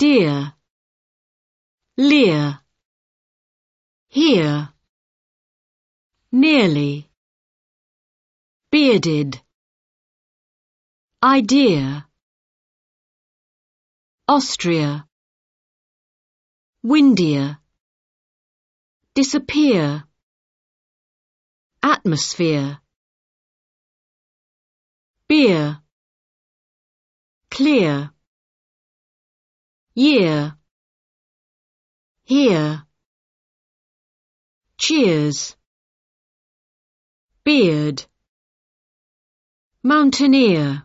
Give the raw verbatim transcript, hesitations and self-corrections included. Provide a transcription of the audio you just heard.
dear, leer, here, nearly, bearded, idea, Austria, windier, disappear, atmosphere, beer, clear, year, here, cheers, beard, mountaineer.